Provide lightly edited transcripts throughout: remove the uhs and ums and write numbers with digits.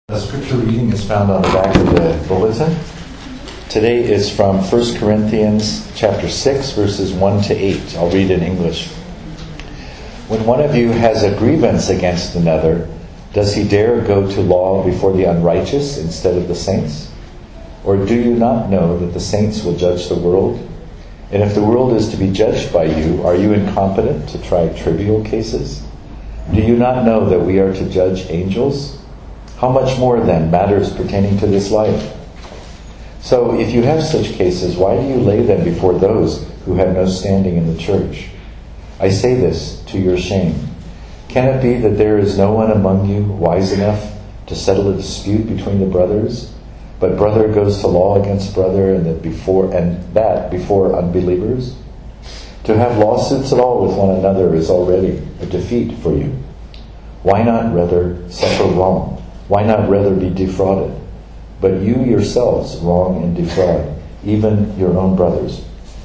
The scripture reading is found on the back of the bulletin. Today is from 1 Corinthians chapter 6, verses 1 to 8. I'll read in English. When one of you has a grievance against another, does he dare go to law before the unrighteous instead of the saints? Or do you not know that the saints will judge the world? And if the world is to be judged by you, are you incompetent to try trivial cases? Do you not know that we are to judge angels? How much more, then, matters pertaining to this life? So, if you have such cases, why do you lay them before those who have no standing in the church? I say this to your shame. Can it be that there is no one among you wise enough to settle a dispute between the brothers? But brother goes to law against brother, and that before unbelievers? To have lawsuits at all with one another is already a defeat for you. Why not rather suffer wrong? Why not rather be defrauded? But you yourselves wrong and defraud, even your own brothers.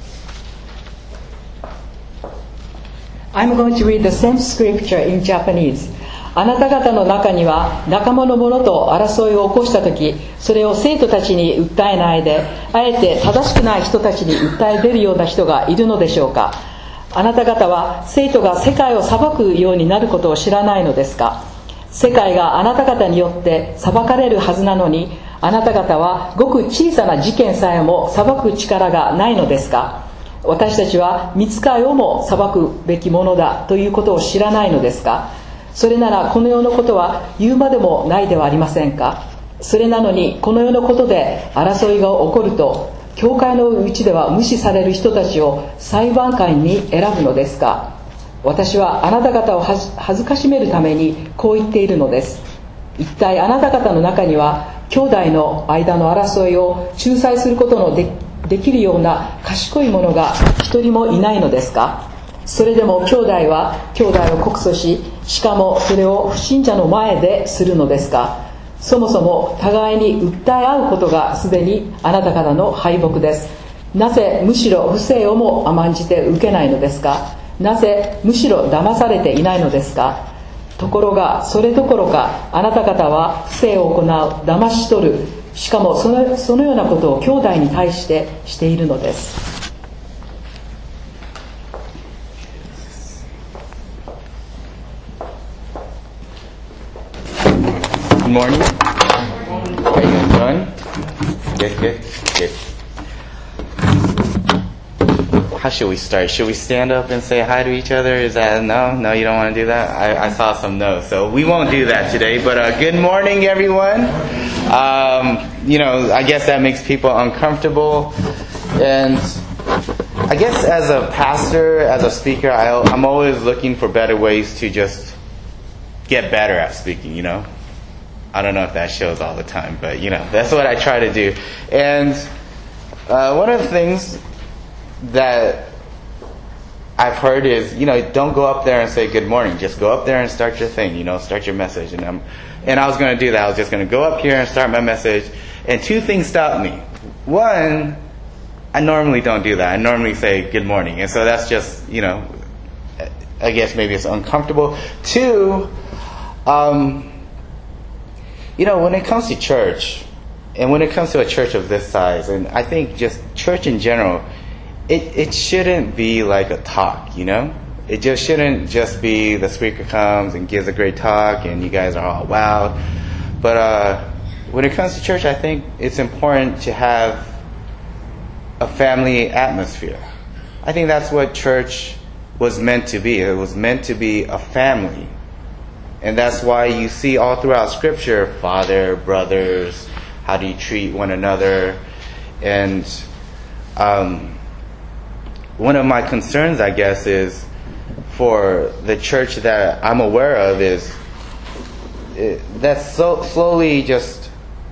I'm going to read the same scripture in Japanese. あなた方の中には仲間の者と争いを起こしたとき、それを生徒たちに訴えないで、あえて正しくない人たちに訴え出るような人がいるのでしょうか。あなた方は生徒が世界を裁くようになることを知らないのですか。世界があなた方によって裁かれるはずなのに、あなた方はごく小さな事件さえも裁く力がないのですか。私たちは御使いをも裁くべきものだということを知らないのですか。それならこの世のことは言うまでもないではありませんか。それなのにこの世のことで争いが起こると、教会のうちでは無視される人たちを裁判官に選ぶのですか。私はあなた方を恥ずかしめるためにこう言っているのです。一体あなた方の中には兄弟の間の争いを仲裁することのできるような賢い者が一人もいないのですか。それでも兄弟は兄弟を告訴し、しかもそれを不信者の前でするのですか。そもそも互いに訴え合うことがすでにあなた方の敗北です。なぜむしろ不正をも甘んじて受けないのですか。なぜむしろ騙されていないのですか。ところがそれどころかあなた方は不正を行う、騙し取る、しかもそのようなことを兄弟に対してしているのです。 Good morning. How you doing? Good. How should we start? Should we stand up and say hi to each other? Is that no? You don't want to do that? I saw some no's, so we won't do that today. But good morning, everyone. I guess that makes people uncomfortable, and I guess as a pastor, as a speaker, I'm always looking for better ways to just get better at speaking. I don't know if that shows all the time, but that's what I try to do. And one of the things that I've heard is, don't go up there and say good morning. Just go up there and start your thing, start your message. And I was going to do that. I was just going to go up here and start my message. And two things stopped me. One, I normally don't do that. I normally say good morning. And so that's just, I guess maybe it's uncomfortable. Two, when it comes to church, and when it comes to a church of this size, and I think just church in general, it shouldn't be like a talk, It just shouldn't just be the speaker comes and gives a great talk and you guys are all wowed. But when it comes to church, I think it's important to have a family atmosphere. I think that's what church was meant to be. It was meant to be a family. And that's why you see all throughout Scripture, father, brothers, how do you treat one another. And one of my concerns, I guess, is for the church that I'm aware of is that's so slowly just,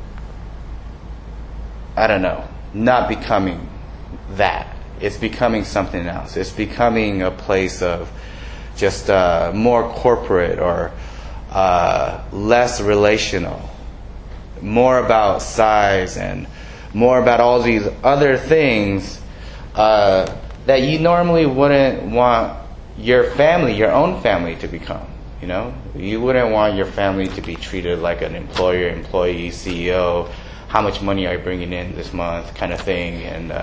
not becoming that. It's becoming something else. It's becoming a place of just more corporate or less relational, more about size and more about all these other things that you normally wouldn't want your family, your own family, to become. You know, you wouldn't want your family to be treated like an employer, employee, CEO. How much money are you bringing in this month, kind of thing, and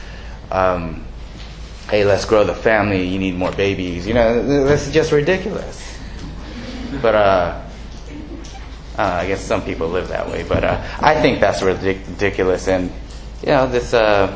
hey, let's grow the family. You need more babies. You know, this is just ridiculous. But I guess some people live that way. But I think that's ridiculous. And you know, this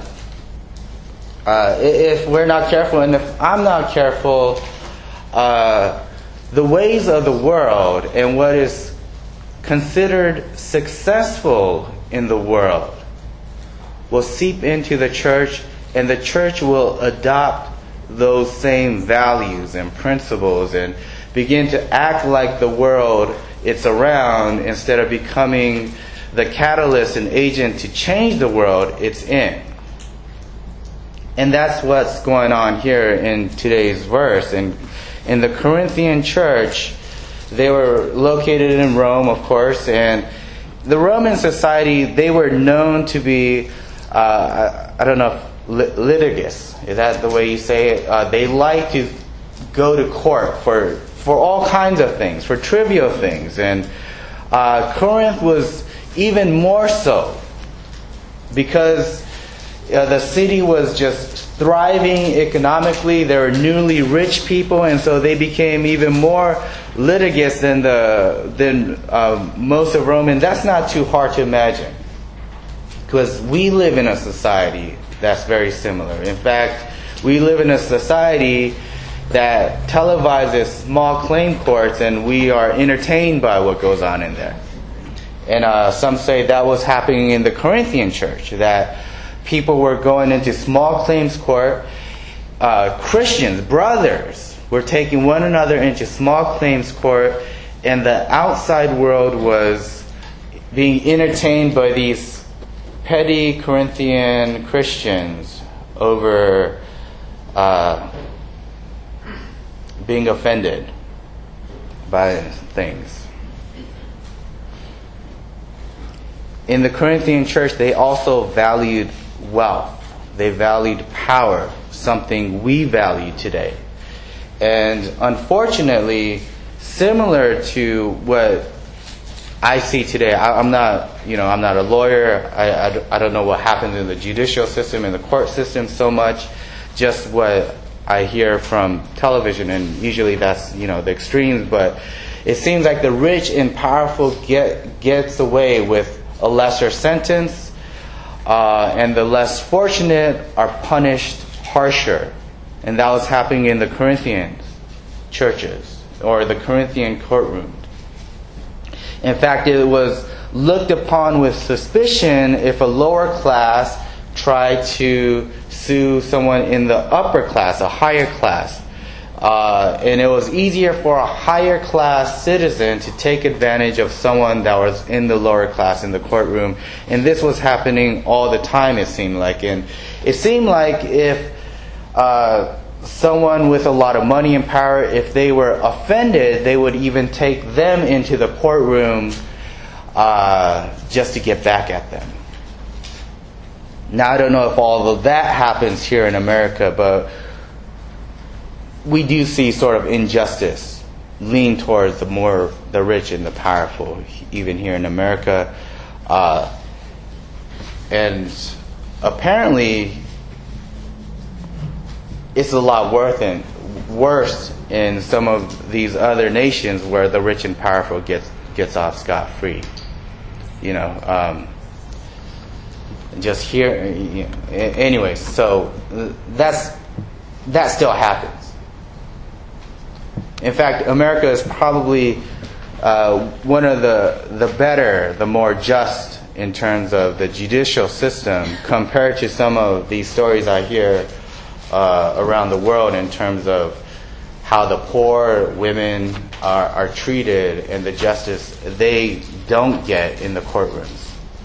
if we're not careful, and if I'm not careful, the ways of the world and what is considered successful in the world will seep into the church, and the church will adopt those same values and principles and begin to act like the world it's around instead of becoming the catalyst and agent to change the world it's in. And that's what's going on here in today's verse. And in the Corinthian church, they were located in Rome, of course, and the Roman society, they were known to be, I don't know, litigious. Is that the way you say it? They like to go to court for all kinds of things, for trivial things. And Corinth was even more so because the city was just thriving economically. There were newly rich people, and so they became even more litigious than most of Rome. And that's not too hard to imagine, because we live in a society that's very similar. In fact, we live in a society that televises small claim courts, and we are entertained by what goes on in there. And some say that was happening in the Corinthian church, that people were going into small claims court. Christians, brothers, were taking one another into small claims court, and the outside world was being entertained by these petty Corinthian Christians over being offended by things. In the Corinthian church, they also valued wealth. They valued power, something we value today. And unfortunately, similar to what I see today, I'm not a lawyer. I don't know what happens in the judicial system and the court system so much. Just what I hear from television, and usually that's the extremes. But it seems like the rich and powerful gets away with a lesser sentence, and the less fortunate are punished harsher. And that was happening in the Corinthian churches or the Corinthian courtroom. In fact, it was looked upon with suspicion if a lower class tried to sue someone in the upper class, a higher class. And it was easier for a higher class citizen to take advantage of someone that was in the lower class in the courtroom. And this was happening all the time, it seemed like. And it seemed like if someone with a lot of money and power, if they were offended, they would even take them into the courtroom just to get back at them. Now, I don't know if all of that happens here in America, but we do see sort of injustice lean towards the rich and the powerful, even here in America. And apparently, it's a lot worse in some of these other nations where the rich and powerful gets off scot-free. Just here, anyways. So that still happens. In fact, America is probably one of the better, the more just in terms of the judicial system compared to some of these stories I hear around the world in terms of how the poor women are treated and the justice they don't get in the courtrooms.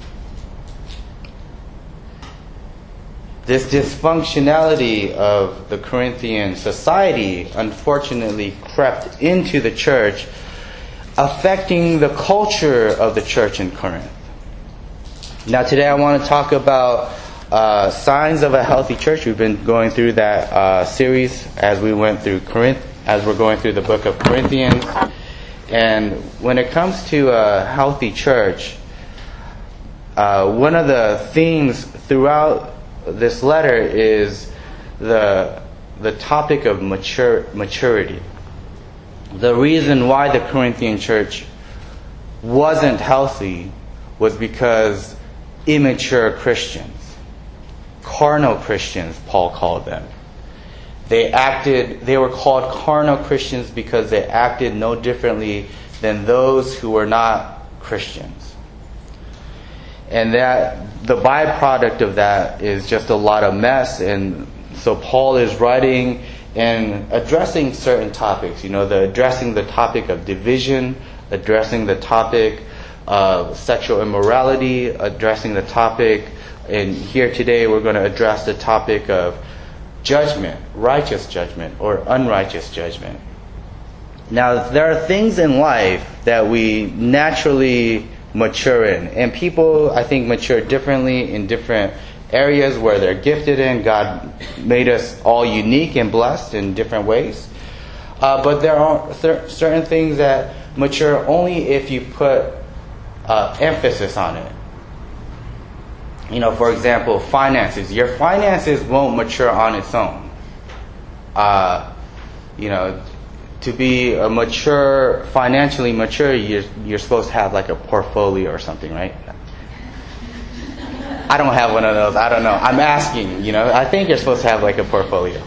This dysfunctionality of the Corinthian society unfortunately crept into the church, affecting the culture of the church in Corinth. Now today I want to talk about signs of a healthy church. We've been going through that series as we went through Corinth, as we're going through the book of Corinthians. And when it comes to a healthy church, one of the themes throughout this letter is the topic of maturity. The reason why the Corinthian church wasn't healthy was because immature Christians, carnal Christians, Paul called them. They were called carnal Christians because they acted no differently than those who were not Christians. And that the byproduct of that is just a lot of mess. And so Paul is writing and addressing certain topics, addressing the topic of division, addressing the topic of sexual immorality, addressing the topic, and here today we're going to address the topic of judgment, righteous judgment or unrighteous judgment. Now, there are things in life that we naturally mature in, and people, I think, mature differently in different areas where they're gifted in. God made us all unique and blessed in different ways. But there are certain things that mature only if you put emphasis on it. For example, finances. Your finances won't mature on its own. To be financially mature, you're supposed to have like a portfolio or something, right? I don't have one of those. I don't know. I'm asking. I think you're supposed to have like a portfolio.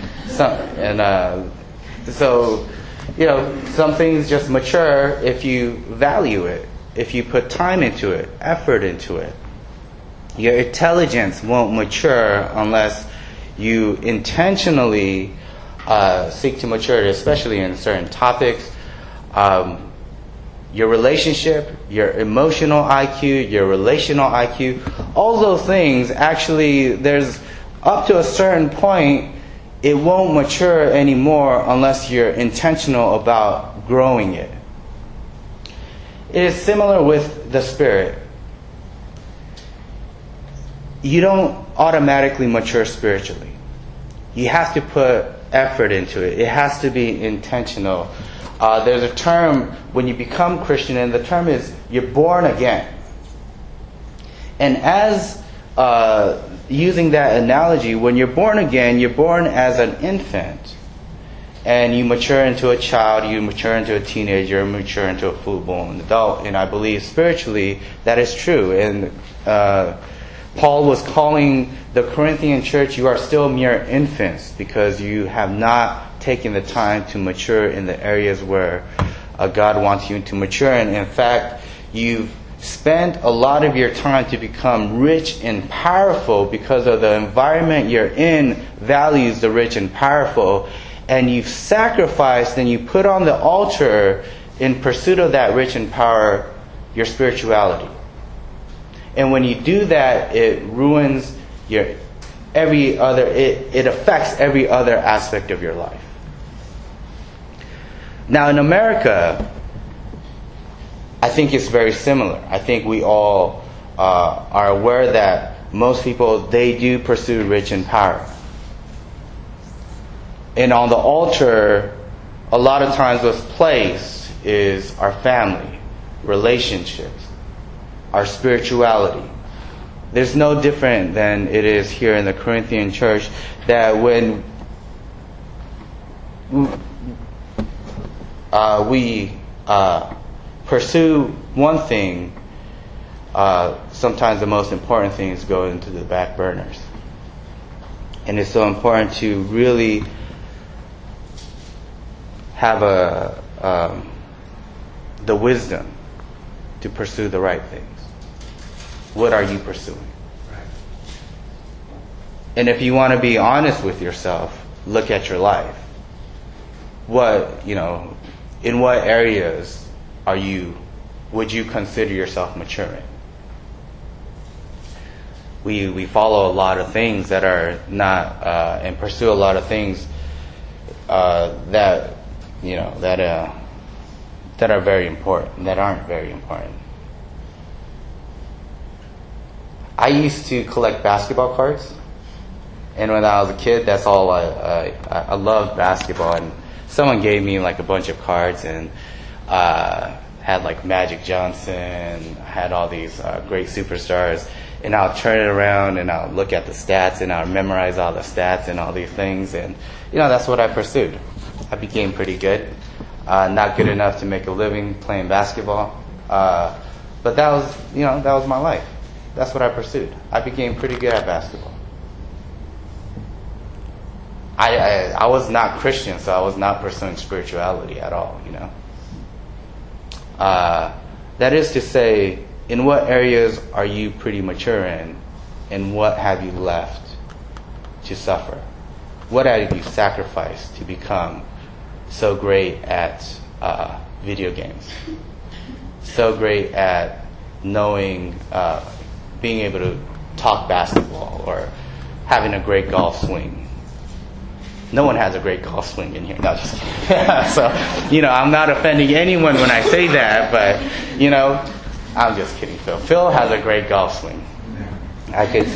Some things just mature if you value it, if you put time into it, effort into it. Your intelligence won't mature unless you intentionally seek to mature it, especially in certain topics. Your relationship, your emotional IQ, your relational IQ, all those things, actually, there's up to a certain point, it won't mature anymore unless you're intentional about growing it. It is similar with the Spirit. You don't automatically mature spiritually. You have to put effort into it. It has to be intentional. There's a term when you become Christian, and the term is you're born again. And as using that analogy, when you're born again, you're born as an infant. And you mature into a child, you mature into a teenager, you mature into a full-blown adult. And I believe spiritually that is true. And Paul was calling the Corinthian church, you are still mere infants because you have not taken the time to mature in the areas where God wants you to mature in. In fact, you've spent a lot of your time to become rich and powerful because of the environment you're in values the rich and powerful. And you've sacrificed and you put on the altar in pursuit of that rich and power your spirituality. And when you do that, it ruins it affects every other aspect of your life. Now in America, I think it's very similar. I think we all are aware that most people, they do pursue rich and power. And on the altar, a lot of times what's placed is our family, relationships, our spirituality. There's no different than it is here in the Corinthian church, that when we pursue one thing, sometimes the most important things go into the back burners. And it's so important to really have the wisdom to pursue the right things. What are you pursuing? Right. And if you want to be honest with yourself, look at your life. In what areas would you consider yourself maturing? We follow a lot of things that are not, and pursue a lot of things that are very important, that aren't very important. I used to collect basketball cards, and when I was a kid, that's all I loved basketball. And someone gave me like a bunch of cards, and had like Magic Johnson, had all these great superstars, and I'll turn it around and I'll look at the stats and I'll memorize all the stats and all these things, and that's what I pursued. I became pretty good, not good enough to make a living playing basketball, but that was my life. That's what I pursued. I became pretty good at basketball. I was not Christian, so I was not pursuing spirituality at all, That is to say, in what areas are you pretty mature in, and what have you left to suffer? What have you sacrificed to become so great at video games? So great at knowing, being able to talk basketball, or having a great golf swing. No one has a great golf swing in here. No, just kidding. So, I'm not offending anyone when I say that, but, I'm just kidding, Phil. Phil has a great golf swing. I could.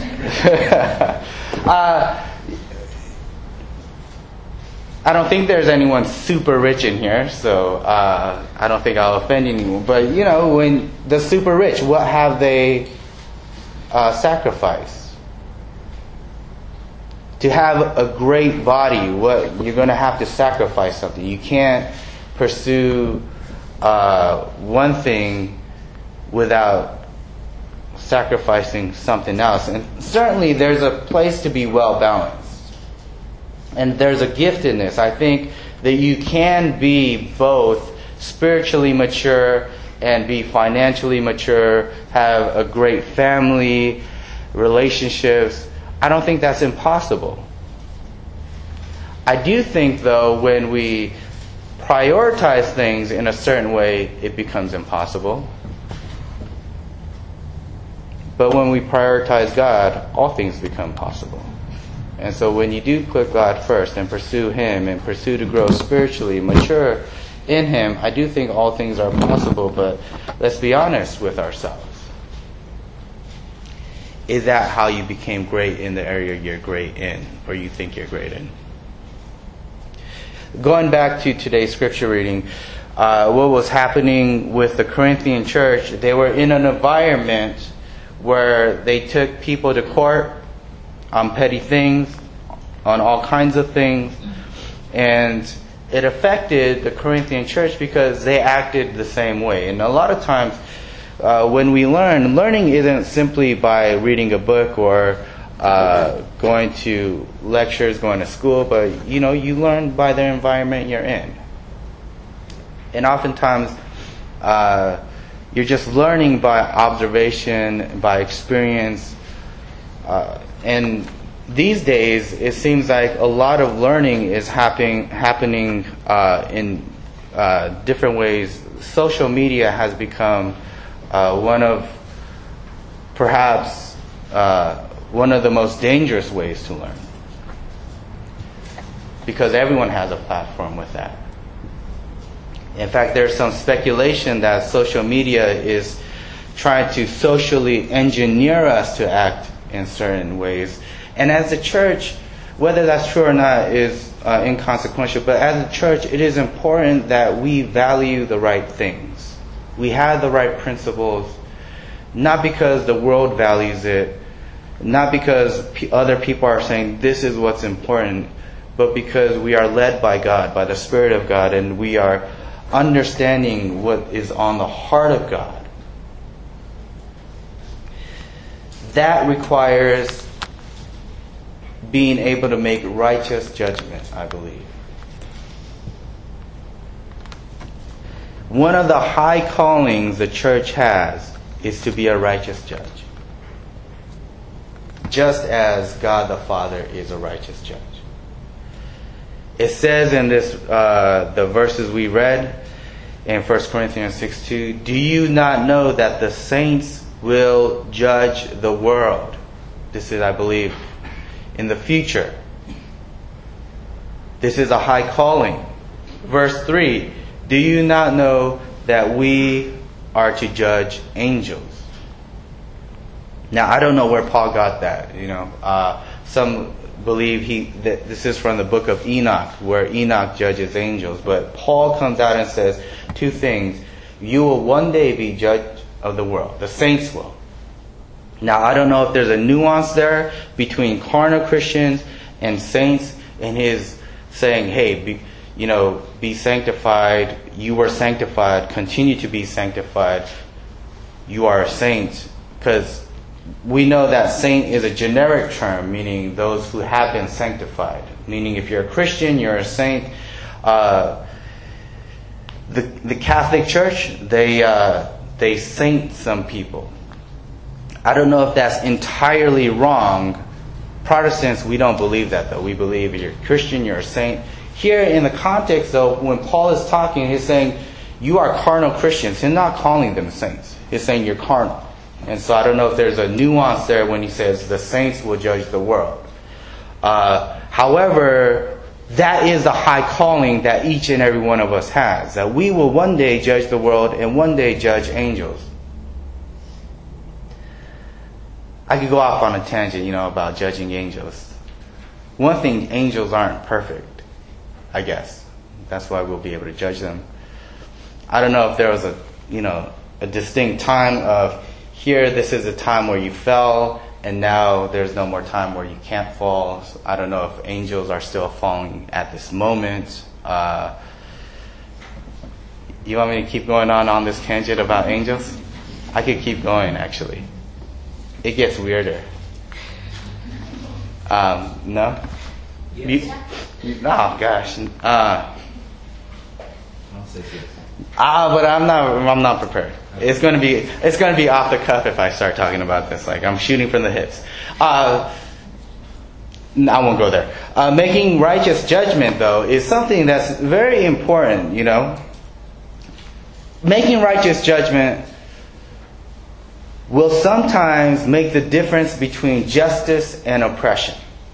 I don't think there's anyone super rich in here, so I don't think I'll offend anyone. But, when the super rich, what have they sacrificed? To have a great body, you're going to have to sacrifice something. You can't pursue one thing without sacrificing something else. And certainly there's a place to be well balanced. And there's a gift in this. I think that you can be both spiritually mature and be financially mature, have a great family, relationships. I don't think that's impossible. I do think, though, when we prioritize things in a certain way, it becomes impossible. But when we prioritize God, all things become possible. And so when you do put God first and pursue Him and pursue to grow spiritually, mature in Him, I do think all things are possible. But let's be honest with ourselves. Is that how you became great in the area you're great in, or you think you're great in? Going back to today's scripture reading, what was happening with the Corinthian church, they were in an environment where they took people to court on petty things, on all kinds of things, and it affected the Corinthian church because they acted the same way. And a lot of times, when we learning isn't simply by reading a book or going to lectures, going to school, but you learn by the environment you're in. And oftentimes you're just learning by observation, by experience. And these days it seems like a lot of learning is happening in different ways. Social media has become one of the most dangerous ways to learn, because everyone has a platform with that. In fact, there's some speculation that social media is trying to socially engineer us to act in certain ways. And as a church, whether that's true or not is inconsequential, but as a church, it is important that we value the right things. We have the right principles, not because the world values it, not because other people are saying this is what's important, but because we are led by God, by the Spirit of God, and we are understanding what is on the heart of God. That requires being able to make righteous judgments, I believe. One of the high callings the church has is to be a righteous judge. Just as God the Father is a righteous judge. It says in this, the verses we read in 1 Corinthians 6:2, do you not know that the saints will judge the world? This is, I believe, in the future. This is a high calling. Verse 3, do you not know that we are to judge angels? Now, I don't know where Paul got that. Some believe that this is from the book of Enoch, where Enoch judges angels. But Paul comes out and says two things. You will one day be judge of the world. The saints will. Now, I don't know if there's a nuance there between carnal Christians and saints in his saying, hey, be sanctified. You were sanctified. Continue to be sanctified. You are a saint. Because we know that saint is a generic term, meaning those who have been sanctified. Meaning if you're a Christian, you're a saint. The Catholic Church, they saint some people. I don't know if that's entirely wrong. Protestants, we don't believe that, though. We believe you're a Christian, you're a saint. Here in the context, though, when Paul is talking, he's saying, you are carnal Christians. He's not calling them saints. He's saying you're carnal. And so I don't know if there's a nuance there when he says the saints will judge the world. However, that is the high calling that each and every one of us has. That we will one day judge the world and one day judge angels. I could go off on a tangent, about judging angels. One thing, angels aren't perfect, I guess. That's why we'll be able to judge them. I don't know if there was a distinct time of here, this is a time where you fell, and now there's no more time where you can't fall. So I don't know if angels are still falling at this moment. You want me to keep going on this tangent about angels? I could keep going, actually. It gets weirder. No? Yes. Oh, gosh. I'll say yes. But I'm not prepared. It's going to be off the cuff if I start talking about this. Like I'm shooting from the hips. I won't go there. Making righteous judgment, though, is something that's very important. Making righteous judgment will sometimes make the difference between justice and oppression.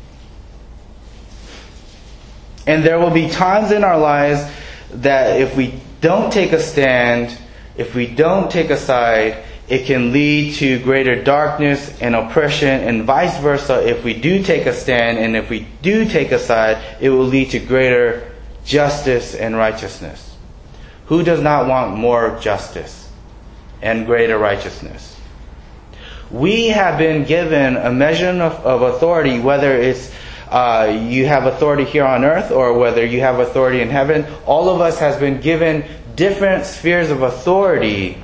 And there will be times in our lives that if we don't take a stand, if we don't take a side, it can lead to greater darkness and oppression, and vice versa. If we do take a stand and if we do take a side, it will lead to greater justice and righteousness. Who does not want more justice and greater righteousness? We have been given a measure of authority, whether it's you have authority here on earth or whether you have authority in heaven. All of us has been given different spheres of authority,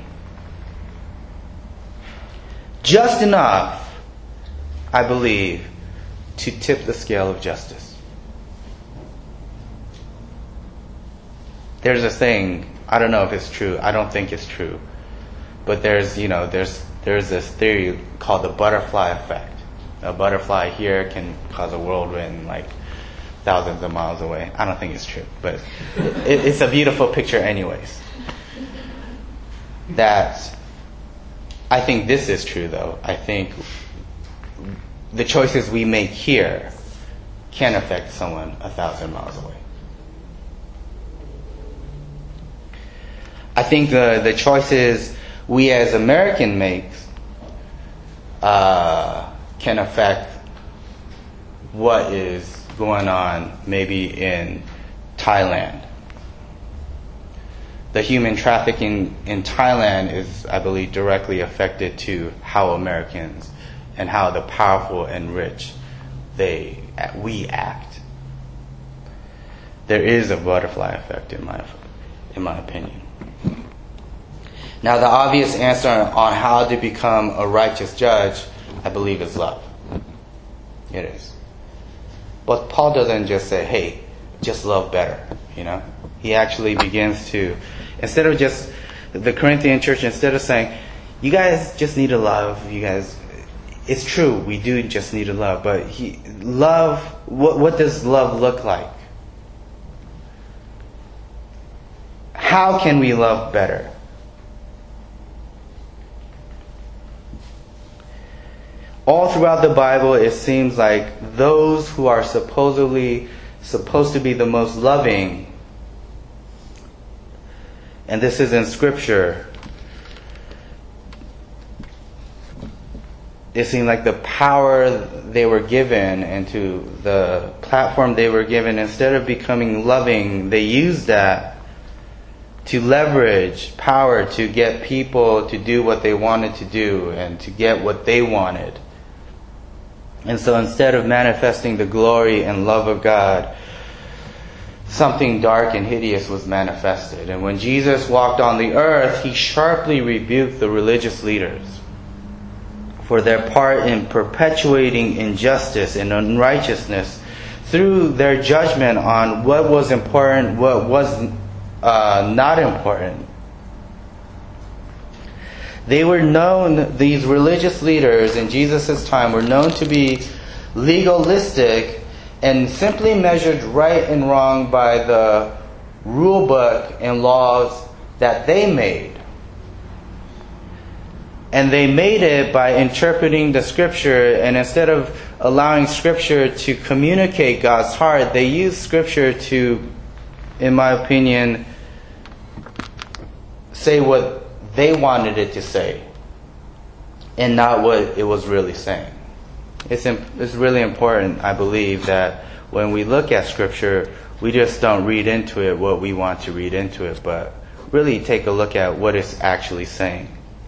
just enough, I believe, to tip the scale of justice. There's a saying, I don't know if it's true, I don't think it's true, but there's this theory called the butterfly effect. A butterfly here can cause a whirlwind like thousands of miles away. I don't think it's true, but it's a beautiful picture anyways. I think this is true, though. I think the choices we make here can affect someone 1,000 miles away. I think the choices we as Americans make can affect what is going on maybe in Thailand. The human trafficking in Thailand is, I believe, directly affected to how Americans and how the powerful and rich we act. There is a butterfly effect in my opinion. Now, the obvious answer on how to become a righteous judge, I believe, is love. It is. But Paul doesn't just say, hey, just love better, He actually begins to, instead of just the Corinthian church, instead of saying, you guys just need to love, it's true, we do just need to love, but what does love look like? How can we love better? All throughout the Bible, it seems like those who are supposed to be the most loving, and this is in Scripture, it seemed like the power they were given and to the platform they were given, instead of becoming loving, they used that to leverage power to get people to do what they wanted to do and to get what they wanted. And so instead of manifesting the glory and love of God, something dark and hideous was manifested. And when Jesus walked on the earth, he sharply rebuked the religious leaders for their part in perpetuating injustice and unrighteousness through their judgment on what was important, what was not important. They were known, these religious leaders in Jesus' time were known to be legalistic and simply measured right and wrong by the rule book and laws that they made. And they made it by interpreting the Scripture, and instead of allowing Scripture to communicate God's heart, they used Scripture to, in my opinion, say what they wanted it to say and not what it was really saying. It's really important, I believe, that when we look at Scripture, we just don't read into it what we want to read into it, but really take a look at what it's actually saying.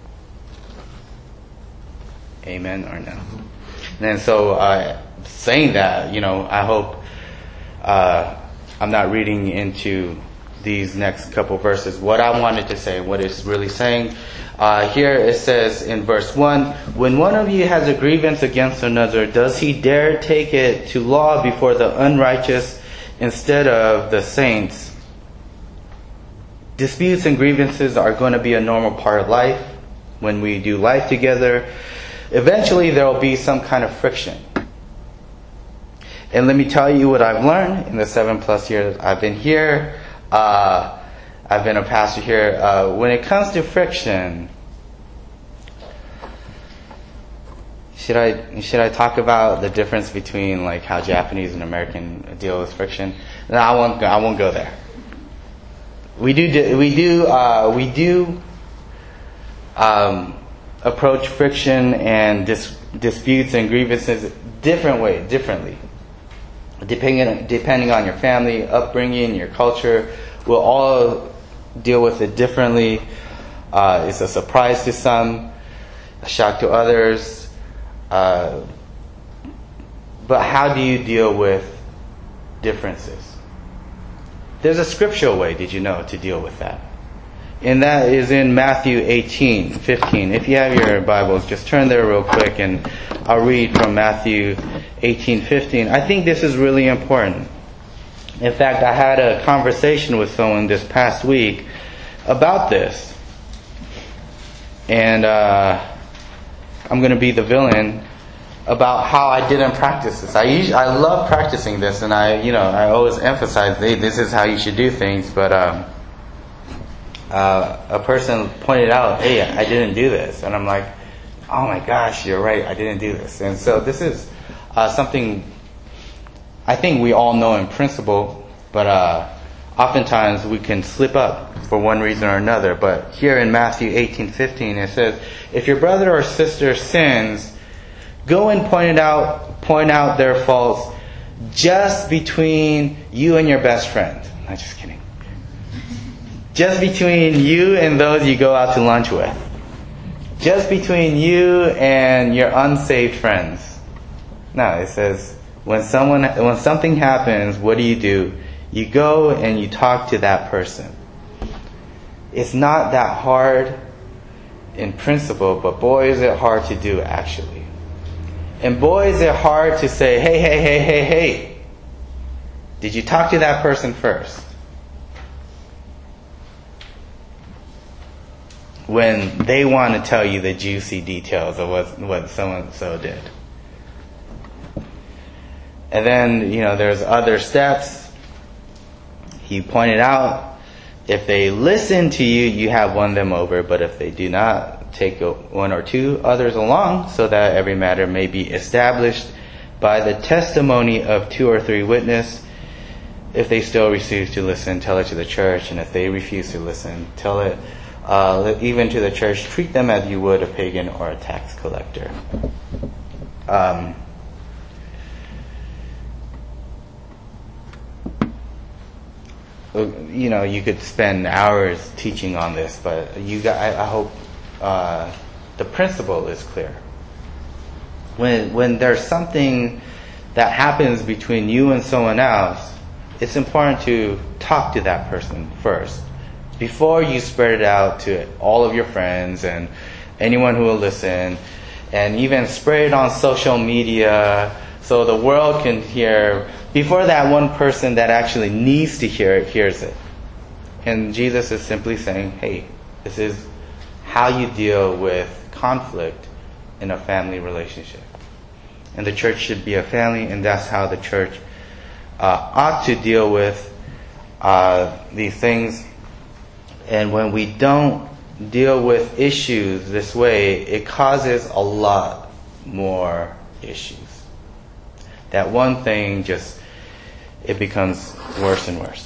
Amen or no? And so saying that, I hope I'm not reading into these next couple verses what I wanted to say, what it's really saying. Here it says in verse 1, when one of you has a grievance against another, does he dare take it to law before the unrighteous instead of the saints? Disputes and grievances are going to be a normal part of life. When we do life together, eventually there will be some kind of friction. And let me tell you what I've learned in the 7+ years I've been here. I've been a pastor here. When it comes to friction, should I talk about the difference between like how Japanese and American deal with friction? No, I won't go there. We do approach friction and disputes and grievances differently. Depending on your family, upbringing, your culture, we'll all deal with it differently. It's a surprise to some, a shock to others. But how do you deal with differences? There's a scriptural way, did you know, to deal with that. And that is in Matthew 18:15. If you have your Bibles, just turn there real quick and I'll read from Matthew 18:15. I think this is really important. In fact, I had a conversation with someone this past week about this. And I'm going to be the villain about how I didn't practice this. I love practicing this, and I always emphasize, hey, this is how you should do things, but a person pointed out, hey, I didn't do this. And I'm like, oh my gosh, you're right, I didn't do this. And so this is something I think we all know in principle, but oftentimes we can slip up for one reason or another. But here in Matthew 18:15 it says, if your brother or sister sins, go and point out their faults just between you and your best friend. I'm just kidding. Just between you and those you go out to lunch with. Just between you and your unsaved friends. No, it says, when something happens, what do? You go and you talk to that person. It's not that hard in principle, but boy, is it hard to do actually. And boy, is it hard to say, hey, did you talk to that person first? When they want to tell you the juicy details of what so-and-so did. And then, there's other steps. He pointed out, if they listen to you, you have won them over. But if they do not, take one or two others along, so that every matter may be established by the testimony of 2 or 3 witnesses. If they still refuse to listen, tell it to the church. And if they refuse to listen, tell it even to the church, treat them as you would a pagan or a tax collector. You could spend hours teaching on this, but I hope the principle is clear. When there's something that happens between you and someone else, it's important to talk to that person first before you spread it out to all of your friends and anyone who will listen, and even spread it on social media so the world can hear before that one person that actually needs to hear it hears it. And Jesus is simply saying, hey, this is how you deal with conflict in a family relationship. And the church should be a family, and that's how the church ought to deal with these things. And when we don't deal with issues this way, it causes a lot more issues. That one thing it becomes worse and worse.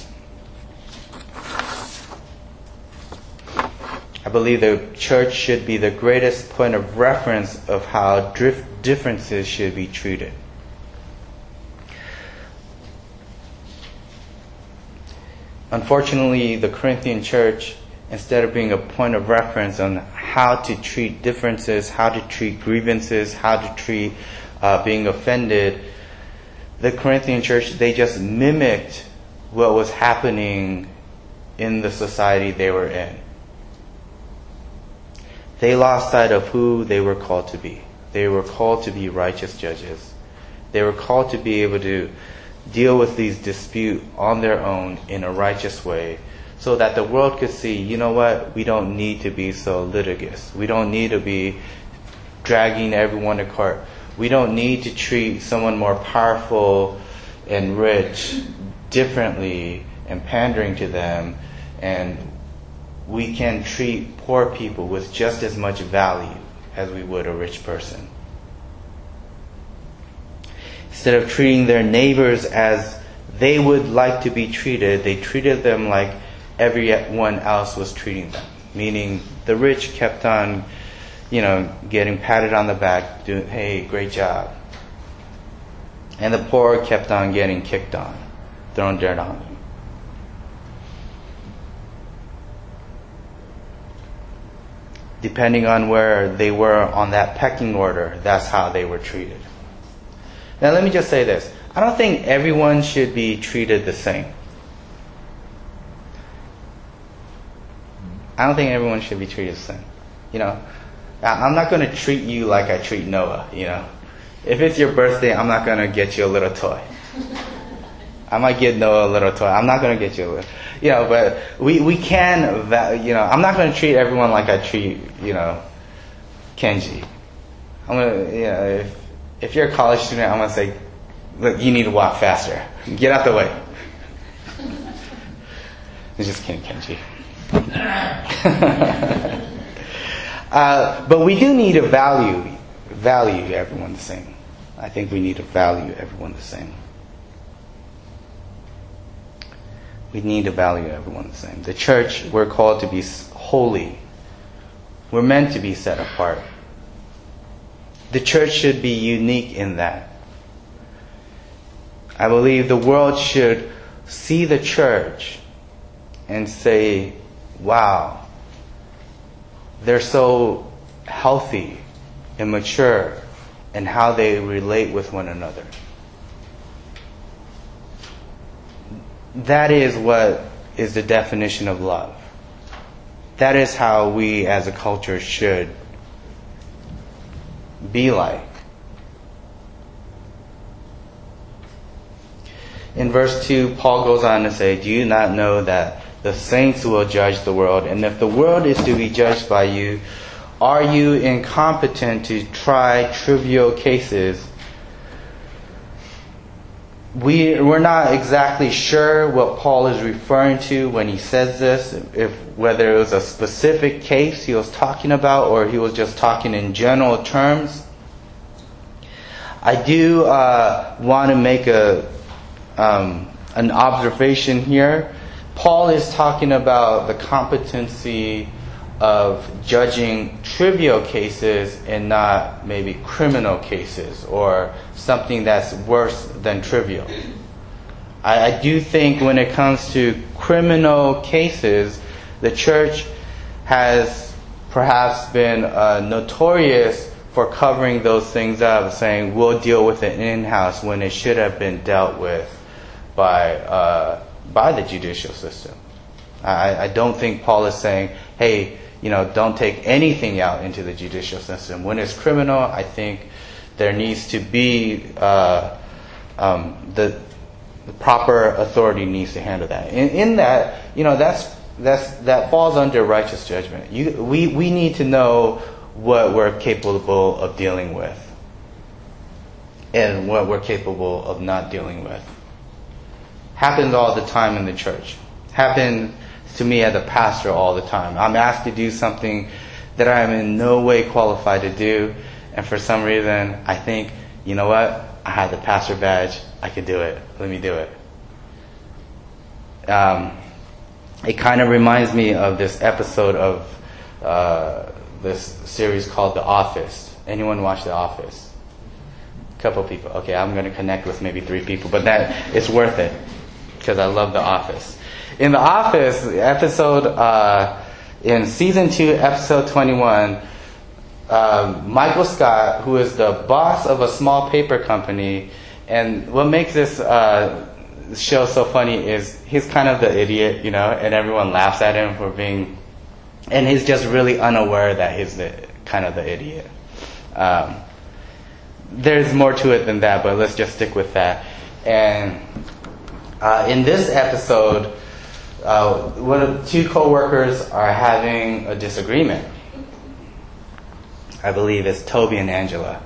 I believe the church should be the greatest point of reference of how differences should be treated. Unfortunately, the Corinthian church, instead of being a point of reference on how to treat differences, how to treat grievances, how to treat being offended, the Corinthian church, they just mimicked what was happening in the society they were in. They lost sight of who they were called to be. They were called to be righteous judges. They were called to be able to deal with these disputes on their own in a righteous way, so that the world could see, you know what, we don't need to be so litigious. We don't need to be dragging everyone to court. We don't need to treat someone more powerful and rich differently and pandering to them. And we can treat poor people with just as much value as we would a rich person. Instead of treating their neighbors as they would like to be treated, they treated them like everyone else was treating them. Meaning the rich kept on, getting patted on the back, doing, hey, great job. And the poor kept on getting kicked on, thrown dirt on them. Depending on where they were on that pecking order, that's how they were treated. Now let me just say this. I don't think everyone should be treated the same. I don't think everyone should be treated the same. I'm not going to treat you like I treat Noah, If it's your birthday, I'm not going to get you a little toy. I might get Noah a little toy. I'm not going to get you a little... but we can, I'm not going to treat everyone like I treat, Kenji. I'm going to, if you're a college student, I'm going to say, look, you need to walk faster. Get out the way. I'm just kidding, Kenji. But we do need to value everyone the same. I think we need to value everyone the same. We need to value everyone the same. The church, we're called to be holy. We're meant to be set apart. The church should be unique in that. I believe the world should see the church and say, wow, they're so healthy and mature in how they relate with one another. That is what is the definition of love. That is how we as a culture should be like. In verse 2, Paul goes on to say, do you not know that the saints will judge the world? And if the world is to be judged by you, are you incompetent to try trivial cases? We're not exactly sure what Paul is referring to when he says this, whether it was a specific case he was talking about or he was just talking in general terms. I do want to make an observation here. Paul is talking about the competency of judging trivial cases and not maybe criminal cases or something that's worse than trivial. I do think when it comes to criminal cases, the church has perhaps been notorious for covering those things up, saying we'll deal with it in-house when it should have been dealt with by the judicial system. I don't think Paul is saying, hey, don't take anything out into the judicial system. When it's criminal, I think there needs to be the proper authority needs to handle that. In that, that falls under righteous judgment. We need to know what we're capable of dealing with and what we're capable of not dealing with. Happens all the time in the church. Happens to me as a pastor all the time. I'm asked to do something that I am in no way qualified to do, and for some reason I think, you know what? I have the pastor badge. I can do it. Let me do it. It kind of reminds me of this episode of this series called The Office. Anyone watch The Office? A couple people. Okay, I'm going to connect with maybe 3 people, but that it's worth it because I love The Office. In The Office episode, in season 2, episode 21, Michael Scott, who is the boss of a small paper company, and what makes this show so funny is he's kind of the idiot, and everyone laughs at him for being, and he's just really unaware that he's the idiot. There's more to it than that, but let's just stick with that. And in this episode, 2 co-workers are having a disagreement. I believe it's Toby and Angela.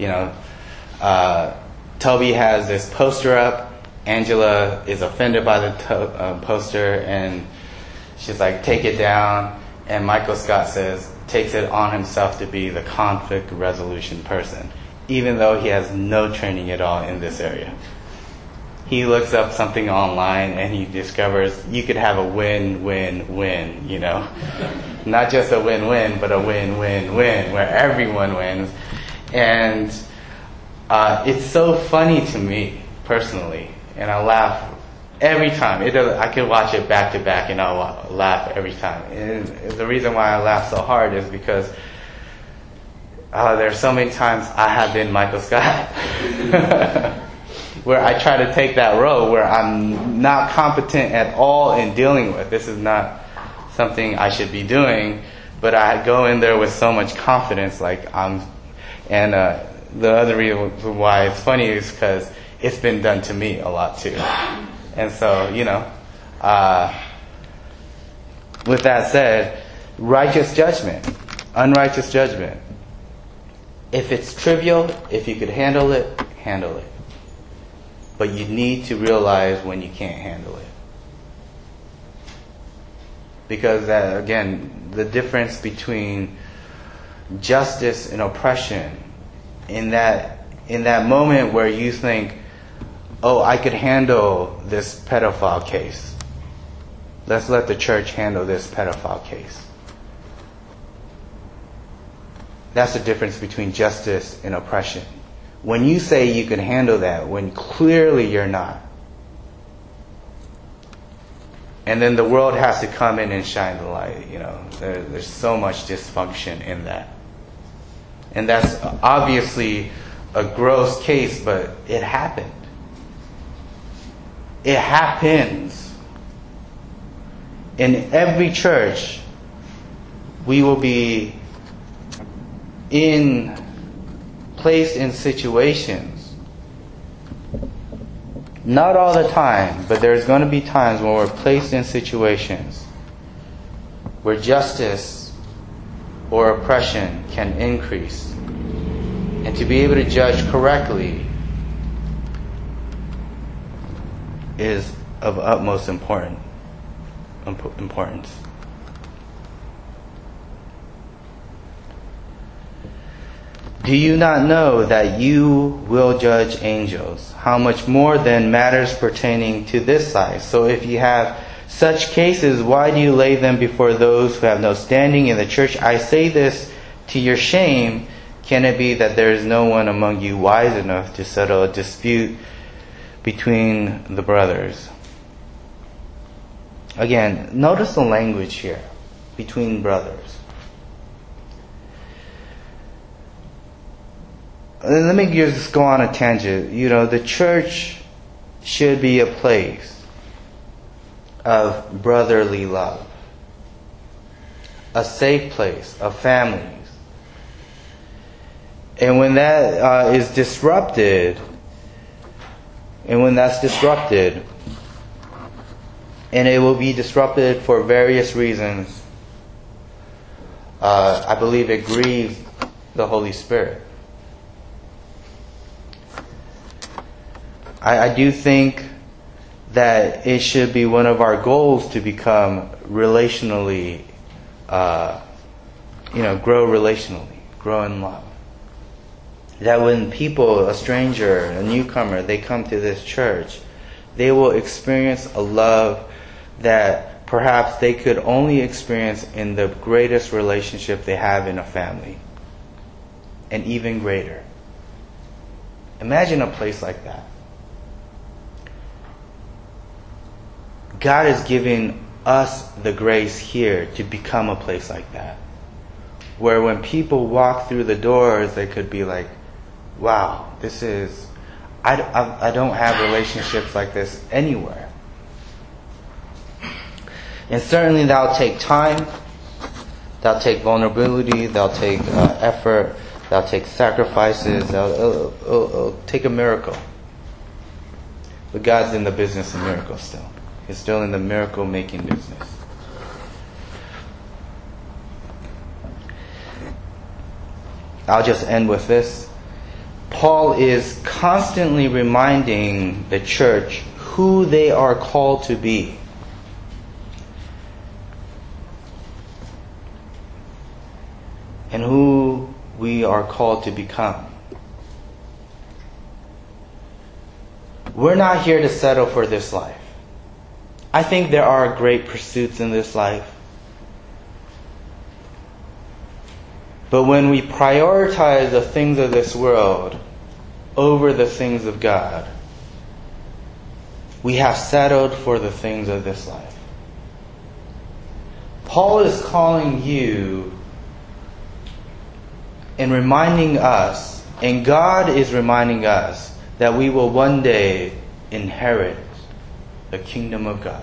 Toby has this poster up. Angela is offended by the poster, and she's like, take it down. And Michael Scott takes it on himself to be the conflict resolution person, even though he has no training at all in this area. He looks up something online and he discovers you could have a win-win-win, Not just a win-win, but a win-win-win, where everyone wins. And it's so funny to me, personally, and I laugh every time. I can watch it back to back and I'll laugh every time. And the reason why I laugh so hard is because there's so many times I have been Michael Scott. Where I try to take that role where I'm not competent at all in dealing with. This is not something I should be doing, but I go in there with so much confidence, and the other reason why it's funny is because it's been done to me a lot too. And so, with that said, righteous judgment, unrighteous judgment. If it's trivial, if you could handle it, handle it. But you need to realize when you can't handle it. Because again, the difference between justice and oppression, in that moment where you think, oh, I could handle this pedophile case. Let's let the church handle this pedophile case. That's the difference between justice and oppression. When you say you can handle that, when clearly you're not. And then the world has to come in and shine the light. There's so much dysfunction in that. And that's obviously a gross case, but it happened. It happens. In every church, we will be placed in situations. Not all the time, but there's going to be times when we're placed in situations where justice or oppression can increase. And to be able to judge correctly is of utmost importance. Do you not know that you will judge angels? How much more then matters pertaining to this life? So if you have such cases, why do you lay them before those who have no standing in the church? I say this to your shame. Can it be that there is no one among you wise enough to settle a dispute between the brothers? Again, notice the language here, between brothers. And let me just go on a tangent. The church should be a place of brotherly love, a safe place of families. And when that is disrupted, and it will be disrupted for various reasons, I believe it grieves the Holy Spirit. I do think that it should be one of our goals to become relationally, grow relationally, grow in love. That when people, a stranger, a newcomer, they come to this church, they will experience a love that perhaps they could only experience in the greatest relationship they have in a family. And even greater. Imagine a place like that. God is giving us the grace here to become a place like that. Where when people walk through the doors, they could be like, wow, I don't have relationships like this anywhere. And certainly that'll take time, that'll take vulnerability, that'll take effort, that'll take sacrifices, it'll take a miracle. But God's in the business of miracles still. He's still in the miracle-making business. I'll just end with this. Paul is constantly reminding the church who they are called to be. And who we are called to become. We're not here to settle for this life. I think there are great pursuits in this life. But when we prioritize the things of this world over the things of God, we have settled for the things of this life. Paul is calling you and reminding us, and God is reminding us, that we will one day inherit the kingdom of God.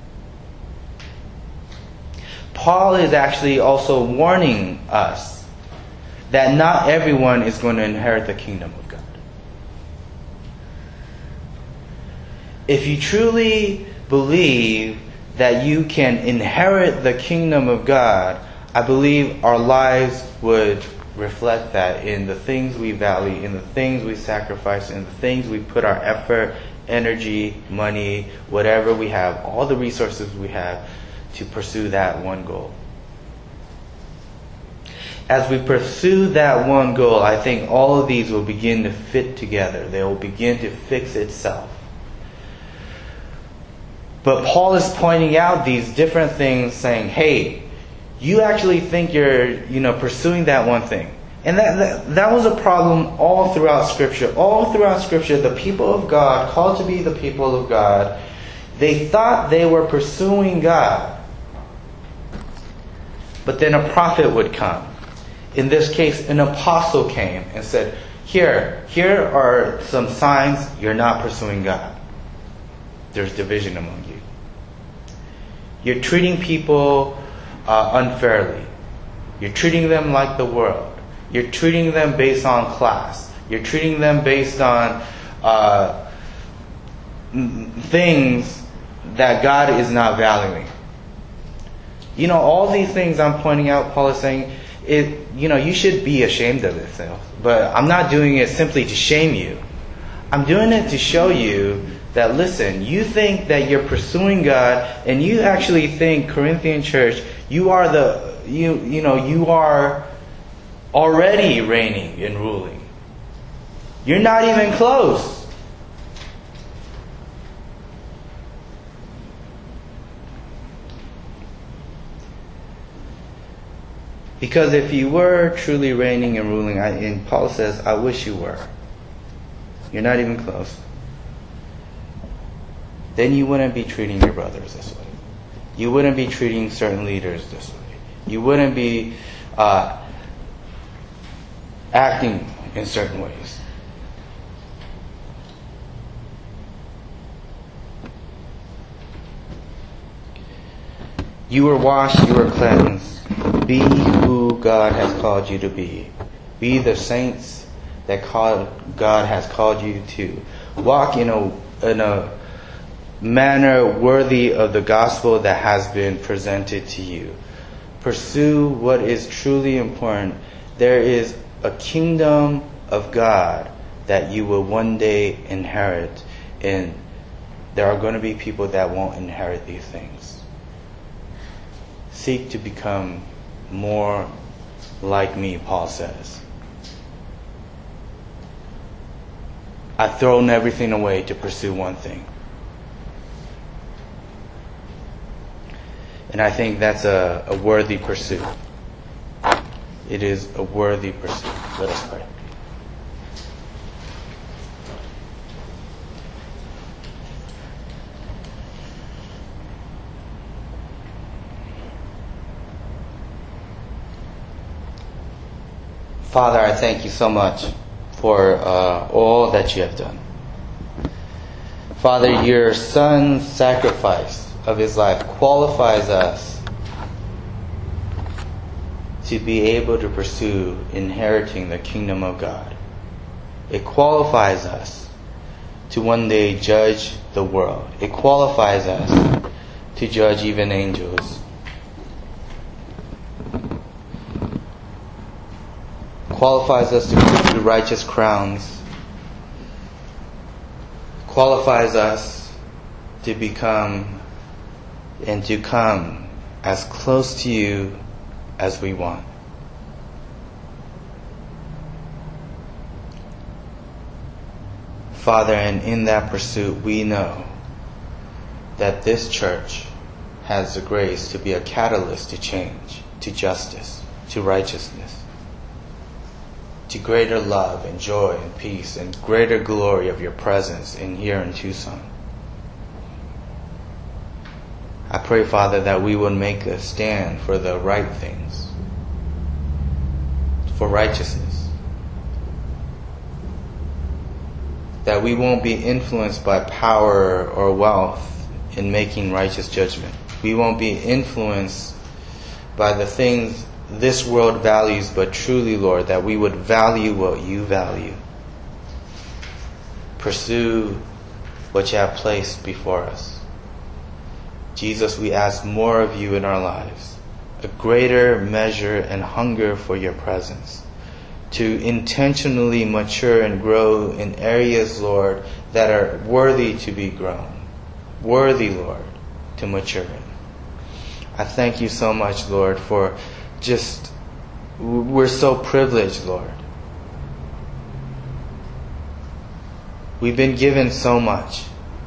Paul is actually also warning us that not everyone is going to inherit the kingdom of God. If you truly believe that you can inherit the kingdom of God, I believe our lives would reflect that in the things we value, in the things we sacrifice, in the things we put our effort, energy, money, whatever we have, all the resources we have to pursue that one goal. As we pursue that one goal, I think all of these will begin to fit together. They will begin to fix itself. But Paul is pointing out these different things, saying, hey, you actually think you're, pursuing that one thing. And that was a problem all throughout Scripture. All throughout Scripture, the people of God, called to be the people of God, they thought they were pursuing God. But then a prophet would come. In this case, an apostle came and said, here are some signs you're not pursuing God. There's division among you. You're treating people unfairly. You're treating them like the world. You're treating them based on class. You're treating them based on things that God is not valuing. All these things I'm pointing out, Paul is saying, you should be ashamed of yourself. But I'm not doing it simply to shame you. I'm doing it to show you that, listen, you think that you're pursuing God, and you actually think, Corinthian church, you are you are already reigning and ruling. You're not even close. Because if you were truly reigning and ruling, and Paul says, I wish you were. You're not even close. Then you wouldn't be treating your brothers this way. You wouldn't be treating certain leaders this way. You wouldn't be acting in certain ways. You were washed, you were cleansed. Be who God has called you to be. Be the saints that God has called you to. Walk in a manner worthy of the gospel that has been presented to you. Pursue what is truly important. There is a kingdom of God that you will one day inherit, and there are going to be people that won't inherit these things. Seek to become more like me, Paul says. I've thrown everything away to pursue one thing. And I think that's a worthy pursuit. It is a worthy pursuit. Let us pray. Father, I thank you so much for all that you have done. Father, your Son's sacrifice of his life qualifies us to be able to pursue inheriting the kingdom of God. It qualifies us to one day judge the world. It qualifies us to judge even angels. Qualifies us to pursue righteous crowns. Qualifies us to become and to come as close to you as we want. Father, and in that pursuit, we know that this church has the grace to be a catalyst to change, to justice, to righteousness, to greater love and joy and peace and greater glory of your presence here in Tucson. I pray, Father, that we would make a stand for the right things, for righteousness. That we won't be influenced by power or wealth in making righteous judgment. We won't be influenced by the things this world values, but truly, Lord, that we would value what you value. Pursue what you have placed before us. Jesus, we ask more of you in our lives, a greater measure and hunger for your presence, to intentionally mature and grow in areas, Lord, that are worthy to be grown, worthy, Lord, to mature in. I thank you so much, Lord, for we're so privileged, Lord. We've been given so much.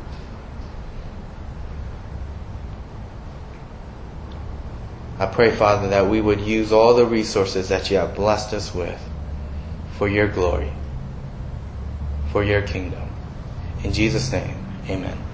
I pray, Father, that we would use all the resources that you have blessed us with for your glory, for your kingdom. In Jesus' name, amen.